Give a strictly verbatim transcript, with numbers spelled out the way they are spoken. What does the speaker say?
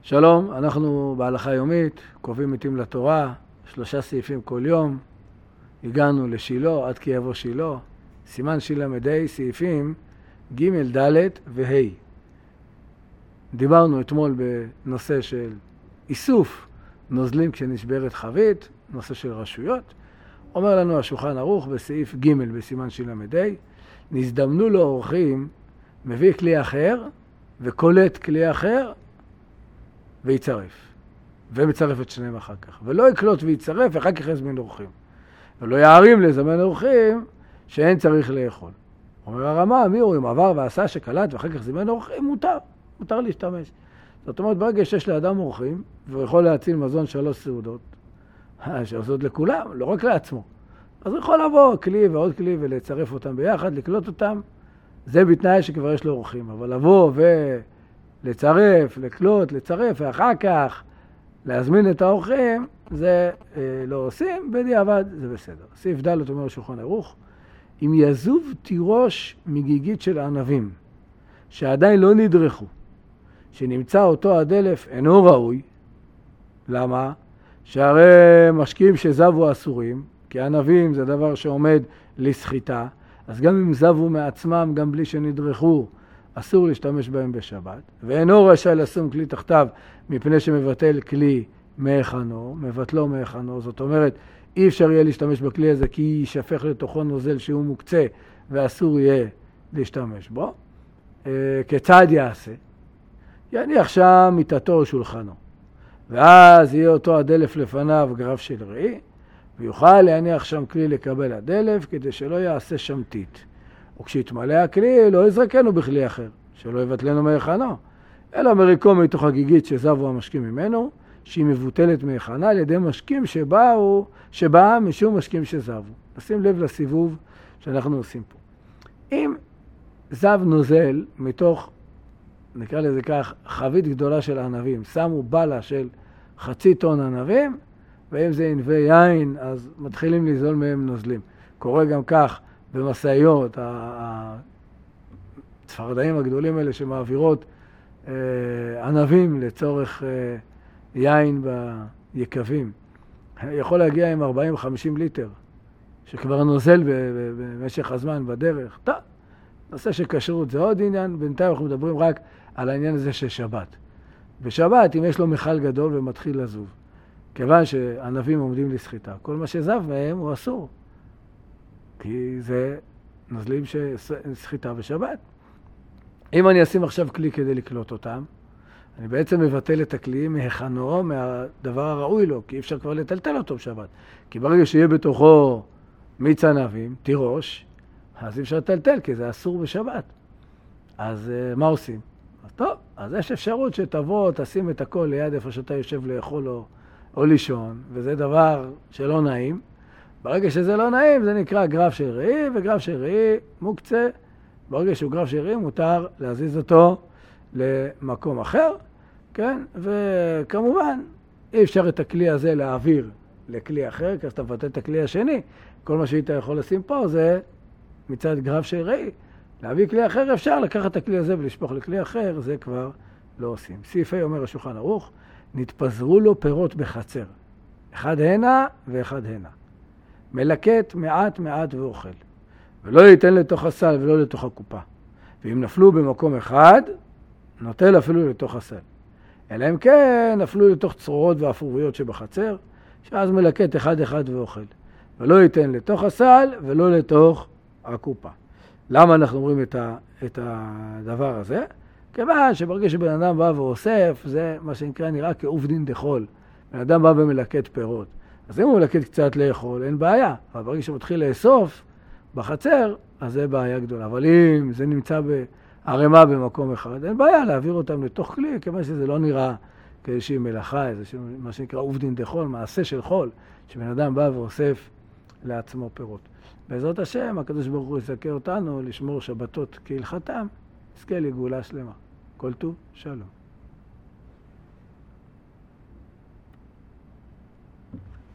שלום, אנחנו בהלכה יומית, קובעים עתים לתורה, שלושה סעיפים כל יום. הגענו לשילה, עד כי יבוא שילה. סימן שלמדי, סעיפים ג' ד' וה'. דיברנו אתמול בנושא של איסוף נוזלים כשנשברת חבית, נושא של רשויות. אומר לנו השולחן ערוך בסעיף ג' בסימן שלמדי, נזדמנו לו אורחים, מביא כלי אחר וקולט כלי אחר, ויצרף, ומצרף את שניהם אחר כך. ולא יקלוט ויצרף, ואחר כך יזמין אורחים. ולא יערים לזמן אורחים שאין צריך לאכול. אומר הרמה, מי רואים? עבר ועשה שקלט ואחר כך זמן אורחים, מותר. מותר להשתמש. זאת אומרת, ברגע שיש לאדם אורחים, והוא יכול להציל מזון שלוש סעודות, שעושות לכולם, לא רק לעצמו. אז הוא יכול לבוא כלי ועוד כלי ולצרף אותם ביחד, לקלוט אותם. זה בתנאי שכבר יש לו אורחים. אבל לבוא ו... לצרף, לקלוט, לצרף, ואחר כך להזמין את האורחים, זה אה, לא עושים, בדיעבד זה בסדר. סעיף ד' אומר השולחן ערוך, אם יזוב תירוש מגיגית של ענבים, שעדיין לא נדרכו, שנמצא אותו הדלף אינו ראוי, למה? שהרי משקיעים שזבו אסורים, כי ענבים זה דבר שעומד לסחיטה, אז גם אם זבו מעצמם, גם בלי שנדרכו, אסור להשתמש בהם בשבת, ואינו רשאי לשום כלי תחתיו מפני שמבטל כלי מהיכנו, מבטלו מהיכנו, זאת אומרת, אי אפשר יהיה להשתמש בכלי הזה כי יישפך לתוכו נוזל שהוא מוקצה ואסור יהיה להשתמש בו. כיצד יעשה? יניח שם מיטתו או שולחנו, ואז יהיה אותו הדלף לפניו גרף של ראי, ויוכל להניח שם כלי לקבל הדלף כדי שלא יעשה שמתית. וכשיתמלא הכלי, לא יזרקנו בכלי אחר, שלא יבטלנו מהיכנו, אלא מריקו מתוך הגיגית שזבו המשקים ממנו, שהיא מבוטלת מהיכנה על ידי משקים שבאו, שבאה משום משקים שזבו. נשים לב לסיבוב שאנחנו עושים פה. אם זב נוזל מתוך, נקרא לזה כך, חבית גדולה של ענבים, שמו בלה של חצי טון ענבים, ואם זה ענבי יין, אז מתחילים לזול מהם נוזלים. קורה גם כך, במסעיות, הצפרדעים הגדולים האלה שמעבירות אה, ענבים לצורך אה, יין ביקבים, יכול להגיע עם ארבעים חמישים ליטר, שכבר נוזל במשך הזמן בדרך. טוב, נושא של כשרות זה עוד עניין, בינתיים אנחנו מדברים רק על העניין הזה של שבת. בשבת, אם יש לו מיכל גדול ומתחיל לזוב, כיוון שענבים עומדים לסחיטה, כל מה שזב מהם הוא אסור. כי זה נוזלים שסחיטה בשבת. אם אני אשים עכשיו כלי כדי לקלוט אותם, אני בעצם מבטל את הכלי מהיכנו, מהדבר הראוי לו, כי אי אפשר כבר לטלטל אותו בשבת. כי ברגע שיהיה בתוכו מיץ ענבים, תירוש, אז אי אפשר לטלטל, כי זה אסור בשבת. אז מה עושים? אז טוב, אז יש אפשרות שתבוא, תשים את הכל ליד איפה שאתה יושב לאכול או, או לישון, וזה דבר שלא נעים. ברגע שזה לא נעים, זה נקרא גרף של ראי, וגרף של ראי מוקצה. ברגע שהוא גרף של ראי, מותר להזיז אותו למקום אחר, כן? וכמובן, אי אפשר את הכלי הזה להעביר לכלי אחר, כי אז אתה מבטל את הכלי השני. כל מה שהיית יכול לשים פה זה מצד גרף של ראי. להביא כלי אחר אפשר, לקחת את הכלי הזה ולשפוך לכלי אחר, זה כבר לא עושים. סעיפי אומר השולחן ערוך, נתפזרו לו פירות בחצר. אחד הנה ואחד הנה. מלקט מעט מעט ואוכל, ולא ייתן לתוך הסל ולא לתוך הקופה. ואם נפלו במקום אחד, נוטל אפילו לתוך הסל. אלא אם כן נפלו לתוך צרורות ואפוריות שבחצר, שאז מלקט אחד אחד ואוכל, ולא ייתן לתוך הסל ולא לתוך הקופה. למה אנחנו אומרים את, ה, את הדבר הזה? כיוון שברגע שבן אדם בא ואוסף, זה מה שנקרא נראה כעובדין דחול. בן אדם בא ומלקט פירות. אז אם הוא מלקט קצת לאכול, אין בעיה. אבל ברגע שמתחיל לאסוף בחצר, אז זה בעיה גדולה. אבל אם זה נמצא בערימה במקום אחד, אין בעיה להעביר אותם לתוך כלי, כיוון שזה לא נראה כאיזושהי מלאכה, איזושהי מה שנקרא עובדין דחול, מעשה של חול, שבן אדם בא ואוסף לעצמו פירות. בעזרת השם, הקדוש ברוך הוא יזכה אותנו לשמור שבתות כהלכתם, נזכה לגאולה שלמה. כל טוב, שלום.